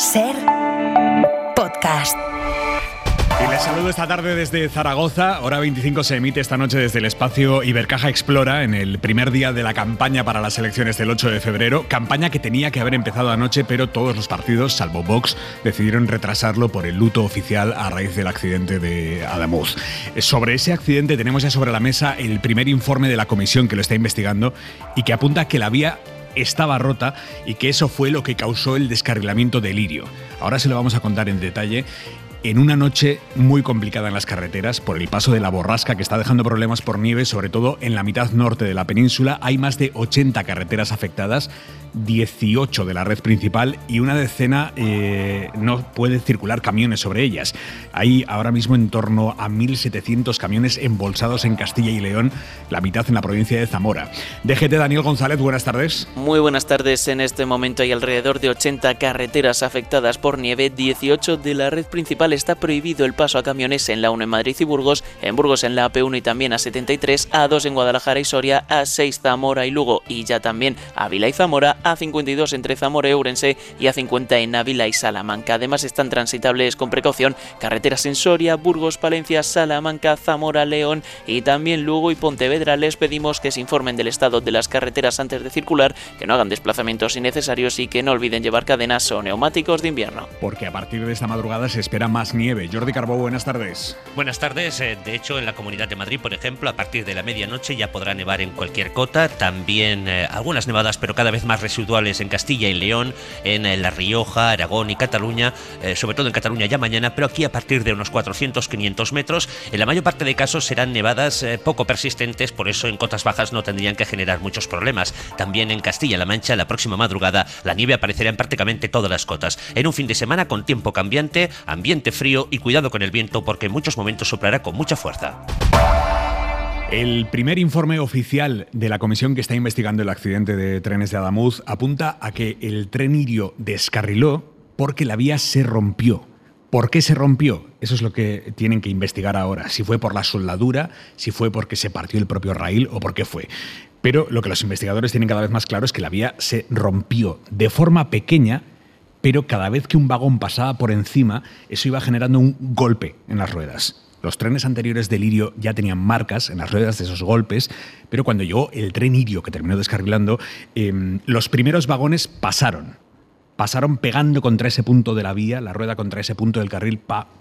SER Podcast. Y les saludo esta tarde desde Zaragoza. Hora 25 se emite esta noche desde el espacio Ibercaja Explora en el primer día de la campaña para las elecciones del 8 de febrero. Campaña que tenía que haber empezado anoche, pero todos los partidos, salvo Vox, decidieron retrasarlo por el luto oficial a raíz del accidente de Adamuz. Sobre ese accidente tenemos ya sobre la mesa el primer informe de la comisión que lo está investigando y que apunta a que la vía estaba rota y que eso fue lo que causó el descarrilamiento de Lirio. Ahora se lo vamos a contar en detalle. En una noche muy complicada en las carreteras por el paso de la borrasca que está dejando problemas por nieve, sobre todo en la mitad norte de la península. Hay más de 80 carreteras afectadas, 18 de la red principal y una decena no puede circular camiones sobre ellas. Hay ahora mismo en torno a 1.700 camiones embolsados en Castilla y León, la mitad en la provincia de Zamora. DGT Daniel González, buenas tardes. Muy buenas tardes. En este momento hay alrededor de 80 carreteras afectadas por nieve, 18 de la red principal. Está prohibido el paso a camiones en la 1 en Madrid y Burgos, en Burgos en la AP1 y también A73, A2 en Guadalajara y Soria, A6 Zamora y Lugo y ya también Ávila y Zamora, A52 entre Zamora y Ourense y A50 en Ávila y Salamanca. Además están transitables con precaución carreteras en Soria, Burgos, Palencia, Salamanca, Zamora, León y también Lugo y Pontevedra. Les pedimos que se informen del estado de las carreteras antes de circular, que no hagan desplazamientos innecesarios y que no olviden llevar cadenas o neumáticos de invierno. Porque a partir de esta madrugada se espera más nieve. Jordi Carbó, buenas tardes. Buenas tardes. De hecho, en la Comunidad de Madrid, por ejemplo, a partir de la medianoche ya podrá nevar en cualquier cota. También algunas nevadas, pero cada vez más residuales en Castilla y León, en La Rioja, Aragón y Cataluña, sobre todo en Cataluña ya mañana, pero aquí a partir de unos 400-500 metros. En la mayor parte de casos serán nevadas poco persistentes, por eso en cotas bajas no tendrían que generar muchos problemas. También en Castilla-La Mancha, la próxima madrugada, la nieve aparecerá en prácticamente todas las cotas. En un fin de semana con tiempo cambiante, ambiente frío y cuidado con el viento porque en muchos momentos soplará con mucha fuerza. El primer informe oficial de la comisión que está investigando el accidente de trenes de Adamuz apunta a que el tren Lirio descarriló porque la vía se rompió. ¿Por qué se rompió? Eso es lo que tienen que investigar ahora. Si fue por la soldadura, si fue porque se partió el propio raíl o por qué fue. Pero lo que los investigadores tienen cada vez más claro es que la vía se rompió de forma pequeña, pero cada vez que un vagón pasaba por encima, eso iba generando un golpe en las ruedas. Los trenes anteriores de Lirio ya tenían marcas en las ruedas de esos golpes, pero cuando llegó el tren Lirio, que terminó descarrilando, los primeros vagones pasaron pegando contra ese punto de la vía, la rueda contra ese punto del carril,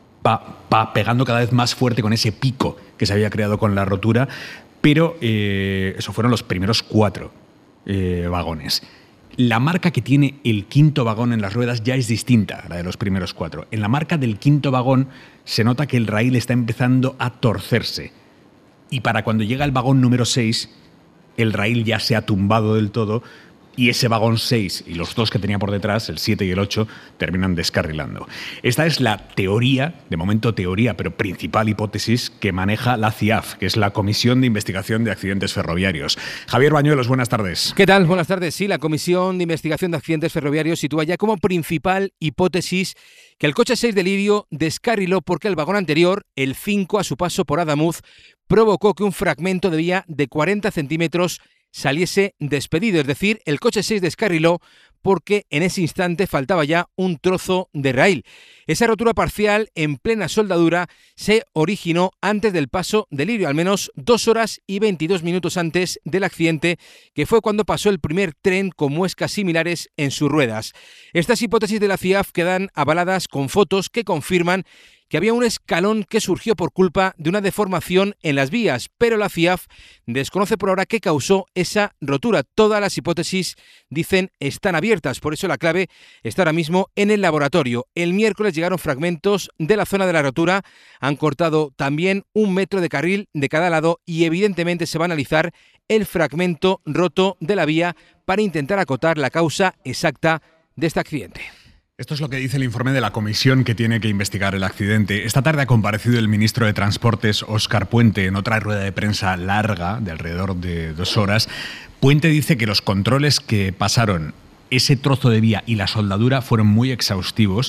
pegando cada vez más fuerte con ese pico que se había creado con la rotura, pero eso fueron los primeros 4 vagones. La marca que tiene el quinto vagón en las ruedas ya es distinta a la de los primeros 4. En la marca del quinto vagón se nota que el raíl está empezando a torcerse. Y para cuando llega el vagón número 6, el raíl ya se ha tumbado del todo y ese vagón 6 y los 2 que tenía por detrás, el 7 y el 8, terminan descarrilando. Esta es la teoría, de momento teoría, pero principal hipótesis que maneja la CIAF, que es la Comisión de Investigación de Accidentes Ferroviarios. Javier Bañuelos, buenas tardes. ¿Qué tal? Buenas tardes. Sí, la Comisión de Investigación de Accidentes Ferroviarios sitúa ya como principal hipótesis que el coche 6 de Lirio descarriló porque el vagón anterior, el 5, a su paso por Adamuz, provocó que un fragmento de vía de 40 centímetros saliese despedido, es decir, el coche 6 descarriló porque en ese instante faltaba ya un trozo de raíl. Esa rotura parcial en plena soldadura se originó antes del paso de Lirio, al menos 2 horas y 22 minutos antes del accidente, que fue cuando pasó el primer tren con muescas similares en sus ruedas. Estas hipótesis de la CIAF quedan avaladas con fotos que confirman que había un escalón que surgió por culpa de una deformación en las vías, pero la CIAF desconoce por ahora qué causó esa rotura. Todas las hipótesis, dicen, están abiertas, por eso la clave está ahora mismo en el laboratorio. El miércoles llegaron fragmentos de la zona de la rotura, han cortado también 1 metro de carril de cada lado y evidentemente se va a analizar el fragmento roto de la vía para intentar acotar la causa exacta de este accidente. Esto es lo que dice el informe de la comisión que tiene que investigar el accidente. Esta tarde ha comparecido el ministro de Transportes, Óscar Puente, en otra rueda de prensa larga, de alrededor de 2 horas. Puente dice que los controles que pasaron ese trozo de vía y la soldadura fueron muy exhaustivos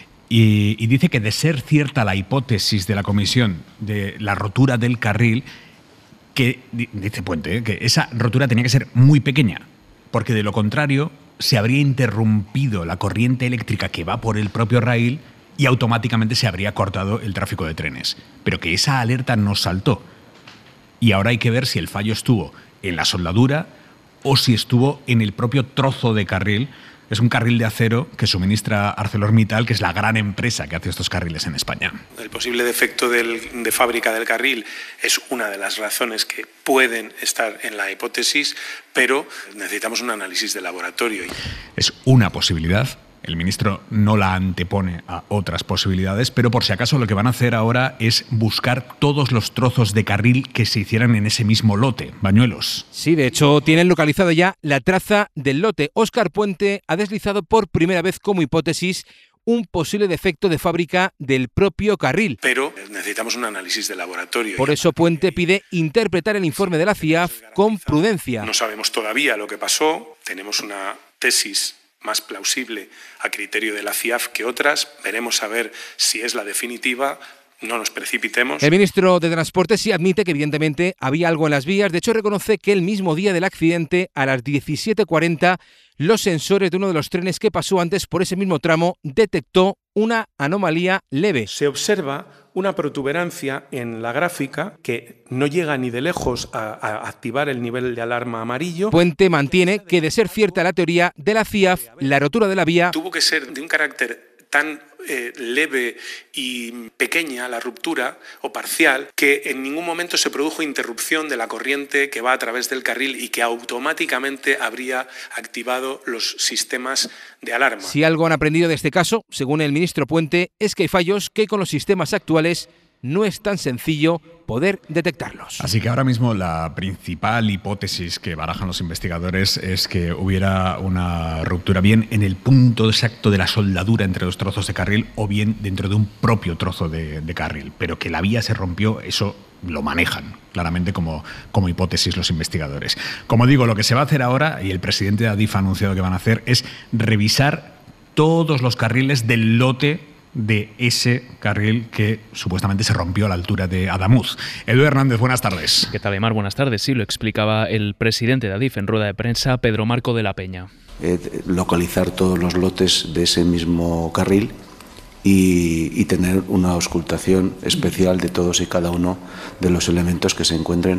y dice que de ser cierta la hipótesis de la comisión de la rotura del carril, que dice Puente, que esa rotura tenía que ser muy pequeña, porque de lo contrario se habría interrumpido la corriente eléctrica que va por el propio raíl y automáticamente se habría cortado el tráfico de trenes. Pero que esa alerta no saltó. Y ahora hay que ver si el fallo estuvo en la soldadura o si estuvo en el propio trozo de carril. Es un carril de acero que suministra ArcelorMittal, que es la gran empresa que hace estos carriles en España. El posible defecto de fábrica del carril es una de las razones que pueden estar en la hipótesis, pero necesitamos un análisis de laboratorio. Es una posibilidad. El ministro no la antepone a otras posibilidades, pero por si acaso lo que van a hacer ahora es buscar todos los trozos de carril que se hicieran en ese mismo lote. Bañuelos. Sí, de hecho tienen localizado ya la traza del lote. Óscar Puente ha deslizado por primera vez como hipótesis un posible defecto de fábrica del propio carril. Pero necesitamos un análisis de laboratorio. Por eso Puente pide interpretar el informe de la CIAF con prudencia. No sabemos todavía lo que pasó, tenemos una tesis más plausible a criterio de la CIAF que otras. Veremos a ver si es la definitiva. No nos precipitemos. El ministro de Transporte sí admite que evidentemente había algo en las vías. De hecho, reconoce que el mismo día del accidente, a las 17:40, los sensores de uno de los trenes que pasó antes por ese mismo tramo detectó una anomalía leve. Se observa una protuberancia en la gráfica que no llega ni de lejos a activar el nivel de alarma amarillo. Puente mantiene que, de ser cierta la teoría de la CIAF, la rotura de la vía tuvo que ser de un carácter tan leve y pequeña la ruptura o parcial que en ningún momento se produjo interrupción de la corriente que va a través del carril y que automáticamente habría activado los sistemas de alarma. Si algo han aprendido de este caso, según el ministro Puente, es que hay fallos que con los sistemas actuales no es tan sencillo poder detectarlos. Así que ahora mismo la principal hipótesis que barajan los investigadores es que hubiera una ruptura bien en el punto exacto de la soldadura entre los trozos de carril o bien dentro de un propio trozo de carril. Pero que la vía se rompió, eso lo manejan claramente como hipótesis los investigadores. Como digo, lo que se va a hacer ahora, y el presidente de Adif ha anunciado que van a hacer, es revisar todos los carriles del lote de ese carril que supuestamente se rompió a la altura de Adamuz. Edu Hernández, buenas tardes. ¿Qué tal, Aymar? Buenas tardes. Sí, lo explicaba el presidente de Adif en rueda de prensa, Pedro Marco de la Peña. Localizar todos los lotes de ese mismo carril y tener una auscultación especial de todos y cada uno de los elementos que se encuentren,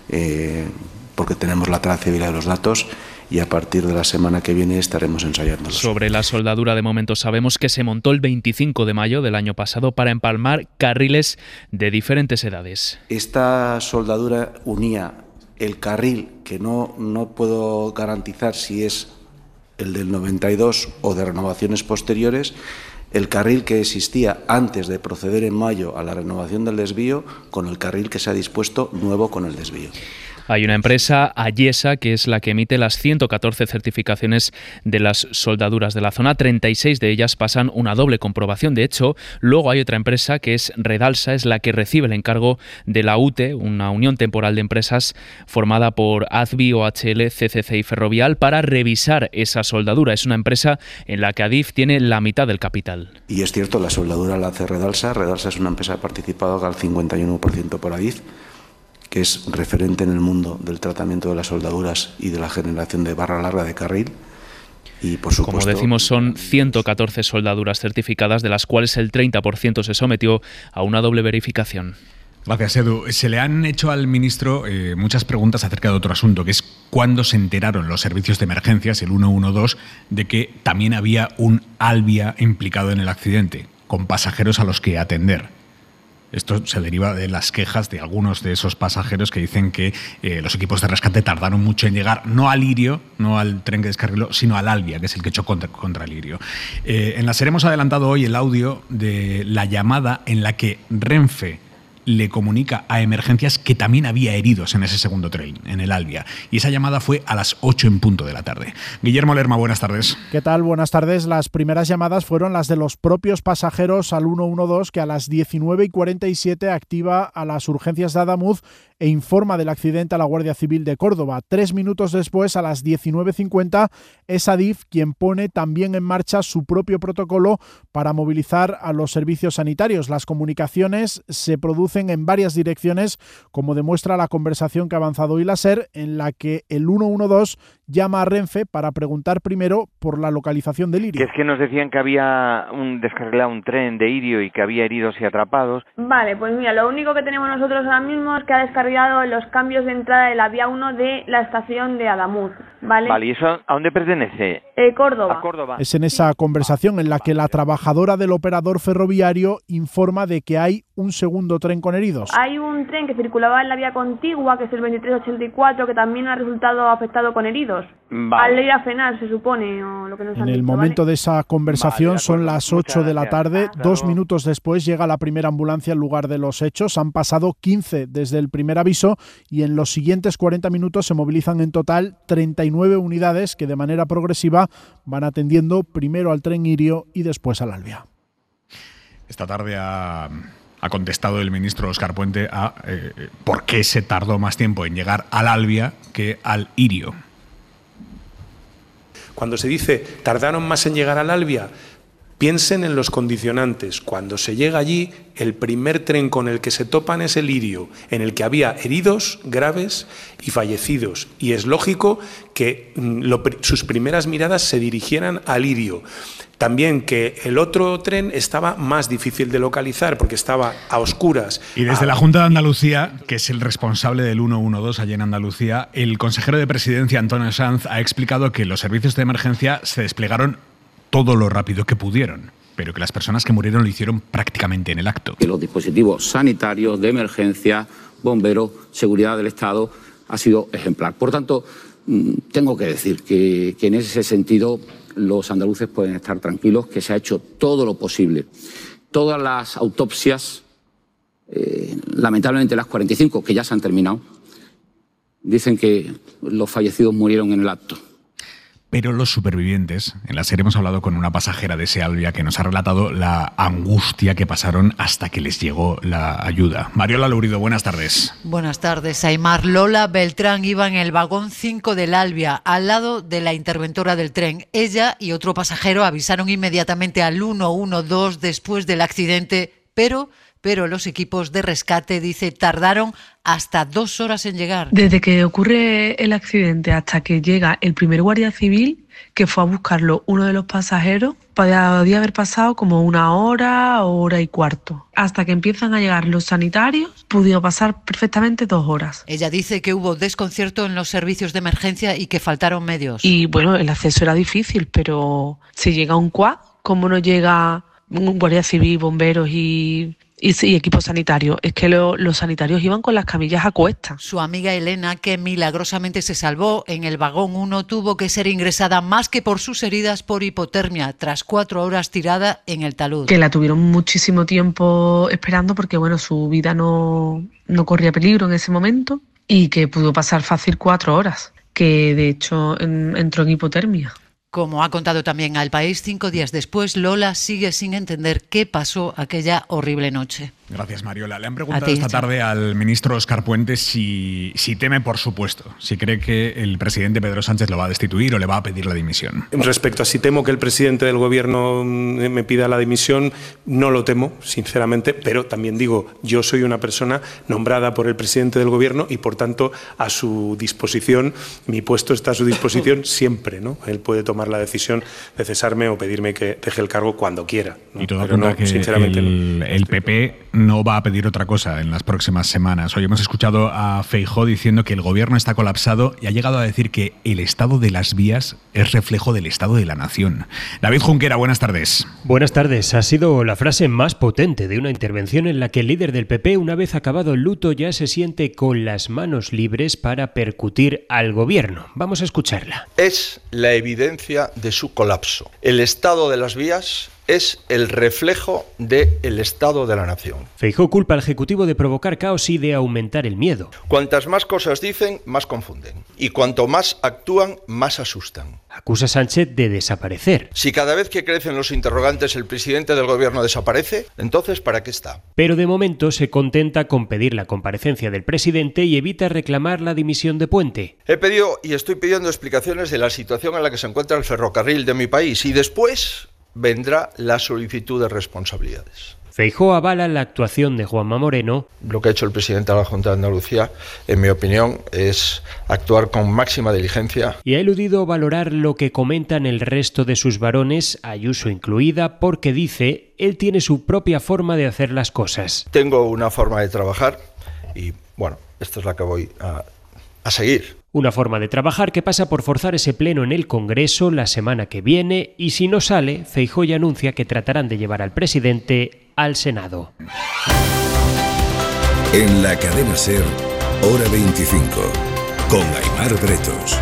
porque tenemos la trazabilidad de los datos y a partir de la semana que viene estaremos ensayándolos. Sobre la soldadura, de momento sabemos que se montó el 25 de mayo del año pasado para empalmar carriles de diferentes edades. Esta soldadura unía el carril, que no puedo garantizar si es el del 92 o de renovaciones posteriores, el carril que existía antes de proceder en mayo a la renovación del desvío, con el carril que se ha dispuesto nuevo con el desvío. Hay una empresa, Ayesa, que es la que emite las 114 certificaciones de las soldaduras de la zona. 36 de ellas pasan una doble comprobación. De hecho, luego hay otra empresa que es Redalsa, es la que recibe el encargo de la UTE, una unión temporal de empresas formada por AZBI, OHL, CCC y Ferrovial, para revisar esa soldadura. Es una empresa en la que Adif tiene la mitad del capital. Y es cierto, la soldadura la hace Redalsa. Redalsa es una empresa participada al 51% por Adif, que es referente en el mundo del tratamiento de las soldaduras y de la generación de barra larga de carril. Y, por supuesto, como decimos, son 114 soldaduras certificadas, de las cuales el 30% se sometió a una doble verificación. Gracias, Edu. Se le han hecho al ministro muchas preguntas acerca de otro asunto, que es cuándo se enteraron los servicios de emergencias, el 112, de que también había un Alvia implicado en el accidente, con pasajeros a los que atender. Esto se deriva de las quejas de algunos de esos pasajeros que dicen que los equipos de rescate tardaron mucho en llegar, no al Lirio, no al tren que descarriló, sino al Alvia, que es el que chocó contra Lirio. En la serie hemos adelantado hoy el audio de la llamada en la que Renfe le comunica a emergencias que también había heridos en ese segundo tren, en el Alvia. Y esa llamada fue a las 8 en punto de la tarde. Guillermo Lerma, buenas tardes. ¿Qué tal? Buenas tardes. Las primeras llamadas fueron las de los propios pasajeros al 112, que a las 19:47 activa a las urgencias de Adamuz e informa del accidente a la Guardia Civil de Córdoba. 3 minutos después, a las 19:50, es Adif quien pone también en marcha su propio protocolo para movilizar a los servicios sanitarios. Las comunicaciones se producen en varias direcciones, como demuestra la conversación que ha avanzado hoy la SER, en la que el 112 llama a Renfe para preguntar primero por la localización del Irio. Que es que nos decían que había descarrilado un tren de Irio y que había heridos y atrapados. Vale, pues mira, lo único que tenemos nosotros ahora mismo es que ha descarrilado los cambios de entrada de la vía 1 de la estación de Adamuz, ¿vale? Vale, ¿y eso a dónde pertenece? Córdoba. A Córdoba. Es en esa conversación en la que la trabajadora del operador ferroviario informa de que hay un segundo tren con heridos. Hay un tren que circulaba en la vía contigua, que es el 2384, que también ha resultado afectado con heridos. Vale. Al ir a frenar, se supone, o lo que nos han En el dicho, momento ¿vale? de esa conversación Vale, de acuerdo. son las 8 de la Muchas tarde. gracias. 2 minutos después llega la primera ambulancia al lugar de los hechos. Han pasado 15 desde el primer aviso y en los siguientes 40 minutos se movilizan en total 39 unidades que de manera progresiva van atendiendo primero al tren Irio y después al Albia. Esta tarde ha contestado el ministro Óscar Puente a por qué se tardó más tiempo en llegar al Albia que al Irio. Cuando se dice tardaron más en llegar al Albia, piensen en los condicionantes. Cuando se llega allí, el primer tren con el que se topan es el Irio, en el que había heridos graves y fallecidos. Y es lógico que sus primeras miradas se dirigieran al Irio. También que el otro tren estaba más difícil de localizar porque estaba a oscuras. Y desde la Junta de Andalucía, que es el responsable del 112 allí en Andalucía, el consejero de Presidencia, Antonio Sanz, ha explicado que los servicios de emergencia se desplegaron todo lo rápido que pudieron, pero que las personas que murieron lo hicieron prácticamente en el acto. Que los dispositivos sanitarios, de emergencia, bomberos, seguridad del Estado, ha sido ejemplar. Por tanto, tengo que decir que en ese sentido los andaluces pueden estar tranquilos, que se ha hecho todo lo posible. Todas las autopsias, lamentablemente las 45, que ya se han terminado, dicen que los fallecidos murieron en el acto. Pero los supervivientes, en la serie hemos hablado con una pasajera de ese Albia que nos ha relatado la angustia que pasaron hasta que les llegó la ayuda. Mariola Lourido, buenas tardes. Buenas tardes, Aimar. Lola Beltrán iba en el vagón 5 del Albia, al lado de la interventora del tren. Ella y otro pasajero avisaron inmediatamente al 112 después del accidente, pero los equipos de rescate, dice, tardaron hasta 2 horas en llegar. Desde que ocurre el accidente hasta que llega el primer guardia civil, que fue a buscarlo uno de los pasajeros, podía haber pasado como 1 hora o 1:15. Hasta que empiezan a llegar los sanitarios, pudieron pasar perfectamente 2 horas. Ella dice que hubo desconcierto en los servicios de emergencia y que faltaron medios. Y bueno, el acceso era difícil, pero si llega un quad, ¿cómo no llega un guardia civil, bomberos y equipos sanitarios? Es que los sanitarios iban con las camillas a cuestas. Su amiga Elena, que milagrosamente se salvó en el vagón 1, tuvo que ser ingresada más que por sus heridas por hipotermia, tras 4 horas tirada en el talud. Que la tuvieron muchísimo tiempo esperando porque bueno, su vida no corría peligro en ese momento y que pudo pasar fácil 4 horas, que de hecho entró en hipotermia. Como ha contado también al País, 5 días después, Lola sigue sin entender qué pasó aquella horrible noche. Gracias, Mariola. Le han preguntado esta tarde al ministro Óscar Puente si teme, por supuesto, si cree que el presidente Pedro Sánchez lo va a destituir o le va a pedir la dimisión. Respecto a si temo que el presidente del gobierno me pida la dimisión, no lo temo, sinceramente, pero también digo, yo soy una persona nombrada por el presidente del gobierno y, por tanto, a su disposición, mi puesto está a su disposición siempre, ¿no? Él puede tomar la decisión de cesarme o pedirme que deje el cargo cuando quiera, ¿no? Y todo apunta que sinceramente el PP no va a pedir otra cosa en las próximas semanas. Hoy hemos escuchado a Feijóo diciendo que el gobierno está colapsado y ha llegado a decir que el estado de las vías es reflejo del estado de la nación. David Junquera, buenas tardes. Buenas tardes. Ha sido la frase más potente de una intervención en la que el líder del PP, una vez acabado el luto, ya se siente con las manos libres para percutir al gobierno. Vamos a escucharla. Es la evidencia de su colapso. El estado de las vías es el reflejo del estado de la nación. Feijóo culpa al Ejecutivo de provocar caos y de aumentar el miedo. Cuantas más cosas dicen, más confunden. Y cuanto más actúan, más asustan. Acusa a Sánchez de desaparecer. Si cada vez que crecen los interrogantes el presidente del gobierno desaparece, entonces ¿para qué está? Pero de momento se contenta con pedir la comparecencia del presidente y evita reclamar la dimisión de Puente. He pedido y estoy pidiendo explicaciones de la situación en la que se encuentra el ferrocarril de mi país y después vendrá la solicitud de responsabilidades. Feijóo avala la actuación de Juanma Moreno. Lo que ha hecho el presidente de la Junta de Andalucía, en mi opinión, es actuar con máxima diligencia. Y ha eludido valorar lo que comentan el resto de sus varones, Ayuso incluida, porque dice, él tiene su propia forma de hacer las cosas. Tengo una forma de trabajar y, bueno, esta es la que voy a seguir. Una forma de trabajar que pasa por forzar ese pleno en el Congreso la semana que viene y si no sale, Feijóo ya anuncia que tratarán de llevar al presidente al Senado. En la cadena SER, hora 25, con Aimar Bretos.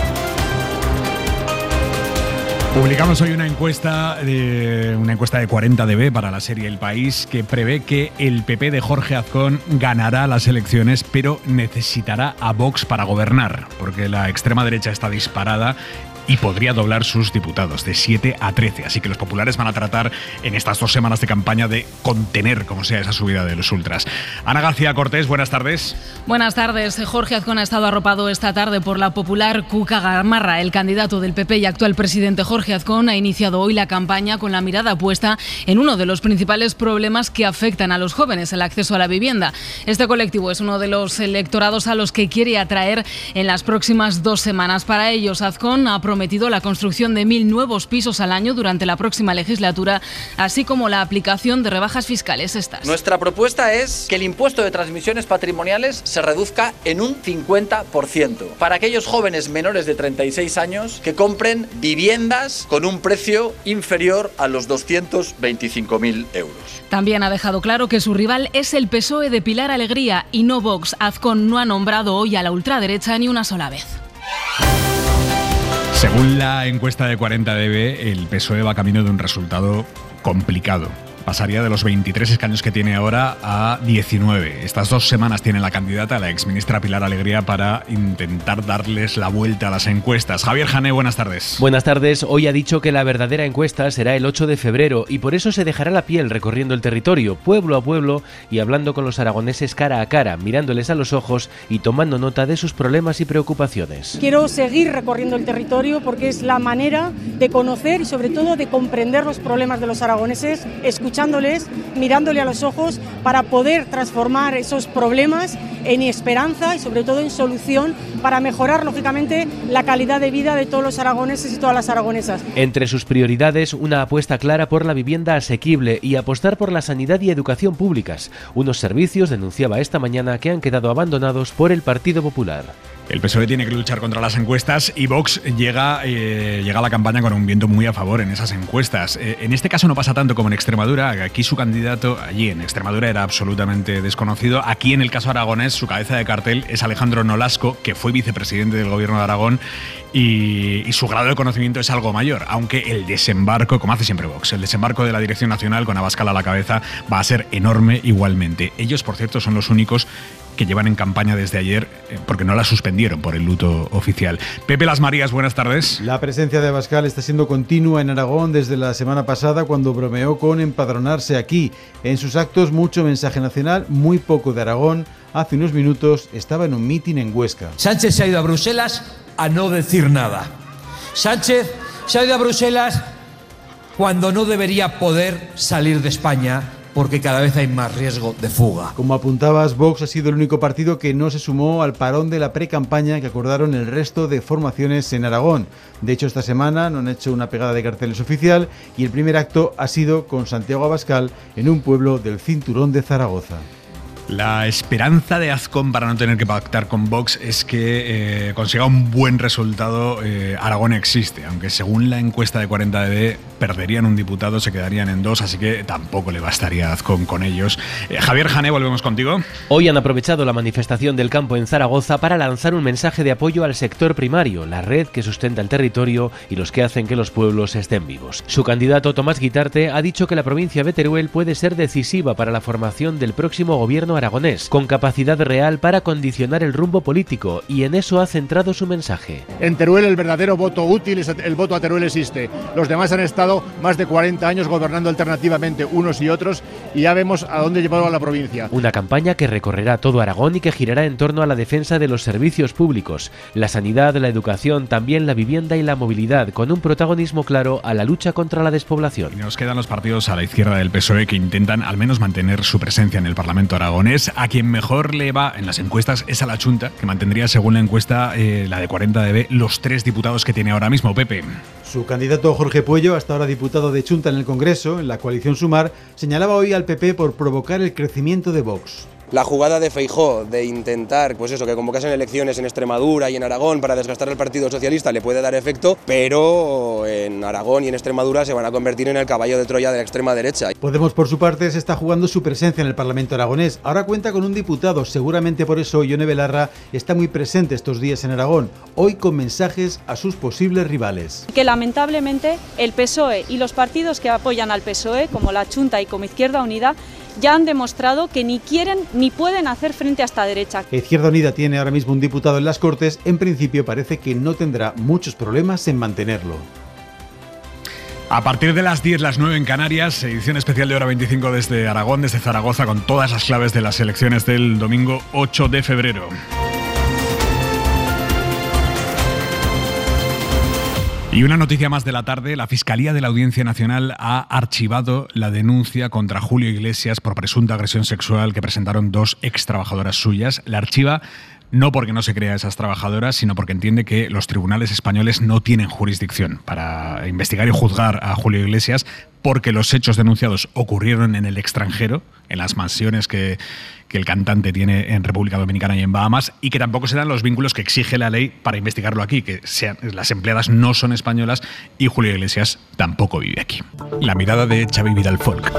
Publicamos hoy una encuesta de 40DB para la serie El País que prevé que el PP de Jorge Azcón ganará las elecciones, pero necesitará a Vox para gobernar, porque la extrema derecha está disparada y podría doblar sus diputados de 7 a 13. Así que los populares van a tratar en estas 2 semanas de campaña de contener como sea esa subida de los ultras. Ana García Cortés, buenas tardes. Buenas tardes. Jorge Azcón ha estado arropado esta tarde por la popular Cuca Gamarra. El candidato del PP y actual presidente Jorge Azcón ha iniciado hoy la campaña con la mirada puesta en uno de los principales problemas que afectan a los jóvenes, el acceso a la vivienda. Este colectivo es uno de los electorados a los que quiere atraer en las próximas 2 semanas. Para ellos, Azcón ha prometido la construcción de 1.000 nuevos pisos al año durante la próxima legislatura, así como la aplicación de rebajas fiscales estas. Nuestra propuesta es que el impuesto de transmisiones patrimoniales se reduzca en un 50% para aquellos jóvenes menores de 36 años que compren viviendas con un precio inferior a los 225.000 euros. También ha dejado claro que su rival es el PSOE de Pilar Alegría y no Vox. Azcón no ha nombrado hoy a la ultraderecha ni una sola vez. Según la encuesta de 40DB, el PSOE va camino de un resultado complicado. Pasaría de los 23 escaños que tiene ahora a 19. Estas 2 semanas tiene la candidata, la exministra Pilar Alegría, para intentar darles la vuelta a las encuestas. Javier Jané, buenas tardes. Buenas tardes. Hoy ha dicho que la verdadera encuesta será el 8 de febrero y por eso se dejará la piel recorriendo el territorio, pueblo a pueblo y hablando con los aragoneses cara a cara, mirándoles a los ojos y tomando nota de sus problemas y preocupaciones. Quiero seguir recorriendo el territorio porque es la manera de conocer y sobre todo de comprender los problemas de los aragoneses, escuchándoles, mirándole a los ojos para poder transformar esos problemas en esperanza y sobre todo en solución para mejorar lógicamente la calidad de vida de todos los aragoneses y todas las aragonesas. Entre sus prioridades, una apuesta clara por la vivienda asequible y apostar por la sanidad y educación públicas, unos servicios, denunciaba esta mañana, que han quedado abandonados por el Partido Popular. El PSOE tiene que luchar contra las encuestas y Vox llega a la campaña con un viento muy a favor en esas encuestas. En este caso no pasa tanto como en Extremadura. Aquí su candidato, allí en Extremadura, era absolutamente desconocido. Aquí, en el caso aragonés, su cabeza de cartel es Alejandro Nolasco, que fue vicepresidente del gobierno de Aragón, y su grado de conocimiento es algo mayor, aunque el desembarco, como hace siempre Vox, el desembarco de la Dirección Nacional con Abascal a la cabeza va a ser enorme igualmente. Ellos, por cierto, son los únicos que llevan en campaña desde ayer, porque no la suspendieron por el luto oficial. Pepe Las Marías, buenas tardes. La presencia de Abascal está siendo continua en Aragón desde la semana pasada, cuando bromeó con empadronarse aquí. En sus actos, mucho mensaje nacional, muy poco de Aragón. Hace unos minutos estaba en un mitin en Huesca. Sánchez se ha ido a Bruselas a no decir nada. Sánchez se ha ido a Bruselas cuando no debería poder salir de España, porque cada vez hay más riesgo de fuga. Como apuntabas, Vox ha sido el único partido que no se sumó al parón de la precampaña que acordaron el resto de formaciones en Aragón. De hecho, esta semana no han hecho una pegada de carteles oficial y el primer acto ha sido con Santiago Abascal en un pueblo del cinturón de Zaragoza. La esperanza de Azcón para no tener que pactar con Vox es que consiga un buen resultado. Aragón existe, aunque según la encuesta de 40DB perderían un diputado, se quedarían en 2, así que tampoco le bastaría a Azcón con ellos. Javier Jané, volvemos contigo. Hoy han aprovechado la manifestación del campo en Zaragoza para lanzar un mensaje de apoyo al sector primario, la red que sustenta el territorio y los que hacen que los pueblos estén vivos. Su candidato, Tomás Guitarte, ha dicho que la provincia de Teruel puede ser decisiva para la formación del próximo gobierno aragonés, con capacidad real para condicionar el rumbo político, y en eso ha centrado su mensaje. En Teruel el verdadero voto útil, el voto a Teruel existe. Los demás han estado estado más de 40 años gobernando alternativamente unos y otros y ya vemos a dónde llevaron a la provincia. Una campaña que recorrerá todo Aragón y que girará en torno a la defensa de los servicios públicos, la sanidad, la educación, también la vivienda y la movilidad, con un protagonismo claro a la lucha contra la despoblación. Y nos quedan los partidos a la izquierda del PSOE que intentan al menos mantener su presencia en el Parlamento aragonés. A quien mejor le va en las encuestas es a la Chunta, que mantendría, según la encuesta, la de 40dB, los 3 diputados que tiene ahora mismo. Pepe. Su candidato Jorge Puello, hasta ahora diputado de Chunta en el Congreso, en la coalición Sumar, señalaba hoy al PP por provocar el crecimiento de Vox. La jugada de Feijóo de intentar, que convocasen elecciones en Extremadura y en Aragón para desgastar al Partido Socialista le puede dar efecto, pero en Aragón y en Extremadura se van a convertir en el caballo de Troya de la extrema derecha. Podemos, por su parte, se está jugando su presencia en el Parlamento aragonés. Ahora cuenta con un diputado, seguramente por eso Ione Belarra está muy presente estos días en Aragón, hoy con mensajes a sus posibles rivales. Que lamentablemente el PSOE y los partidos que apoyan al PSOE, como la Chunta y como Izquierda Unida, ya han demostrado que ni quieren ni pueden hacer frente a esta derecha. Izquierda Unida tiene ahora mismo un diputado en las Cortes. En principio parece que no tendrá muchos problemas en mantenerlo. A partir de las 10, las 9 en Canarias, edición especial de Hora 25 desde Aragón, desde Zaragoza, con todas las claves de las elecciones del domingo 8 de febrero. Y una noticia más de la tarde, la Fiscalía de la Audiencia Nacional ha archivado la denuncia contra Julio Iglesias por presunta agresión sexual que presentaron 2 extrabajadoras suyas. La archiva no porque no se crea a esas trabajadoras, sino porque entiende que los tribunales españoles no tienen jurisdicción para investigar y juzgar a Julio Iglesias, porque los hechos denunciados ocurrieron en el extranjero, en las mansiones que el cantante tiene en República Dominicana y en Bahamas, y que tampoco se dan los vínculos que exige la ley para investigarlo aquí, que las empleadas no son españolas y Julio Iglesias tampoco vive aquí. La mirada de Xavi Vidal Folk.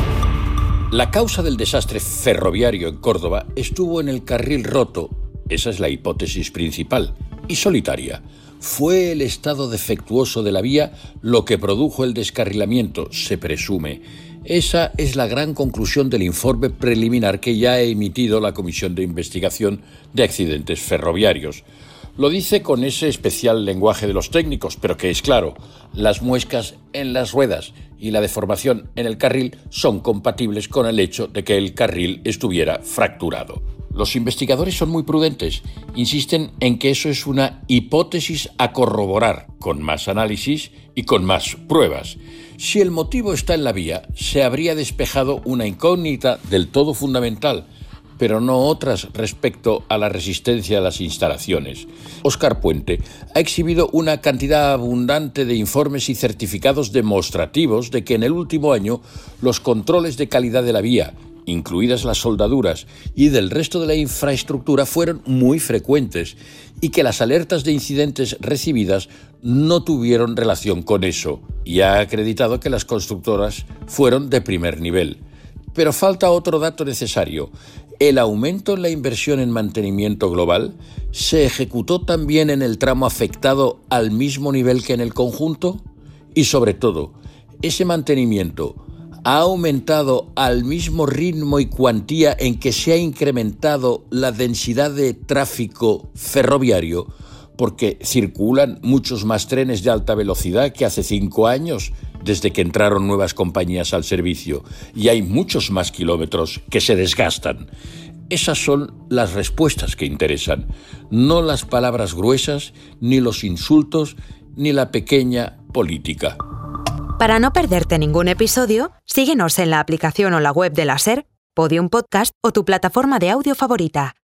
La causa del desastre ferroviario en Córdoba estuvo en el carril roto. Esa es la hipótesis principal y solitaria. Fue el estado defectuoso de la vía lo que produjo el descarrilamiento, se presume. Esa es la gran conclusión del informe preliminar que ya ha emitido la Comisión de Investigación de Accidentes Ferroviarios. Lo dice con ese especial lenguaje de los técnicos, pero que es claro, las muescas en las ruedas y la deformación en el carril son compatibles con el hecho de que el carril estuviera fracturado. Los investigadores son muy prudentes, insisten en que eso es una hipótesis a corroborar, con más análisis y con más pruebas. Si el motivo está en la vía, se habría despejado una incógnita del todo fundamental, pero no otras respecto a la resistencia a las instalaciones. Óscar Puente ha exhibido una cantidad abundante de informes y certificados demostrativos de que en el último año los controles de calidad de la vía, incluidas las soldaduras, y del resto de la infraestructura fueron muy frecuentes y que las alertas de incidentes recibidas no tuvieron relación con eso, y ha acreditado que las constructoras fueron de primer nivel. Pero falta otro dato necesario. ¿El aumento en la inversión en mantenimiento global se ejecutó también en el tramo afectado al mismo nivel que en el conjunto? Y sobre todo, ¿ese mantenimiento ha aumentado al mismo ritmo y cuantía en que se ha incrementado la densidad de tráfico ferroviario? Porque circulan muchos más trenes de alta velocidad que hace 5 años, desde que entraron nuevas compañías al servicio, y hay muchos más kilómetros que se desgastan. Esas son las respuestas que interesan, no las palabras gruesas, ni los insultos, ni la pequeña política. Para no perderte ningún episodio, síguenos en la aplicación o la web de la SER, Podium Podcast o tu plataforma de audio favorita.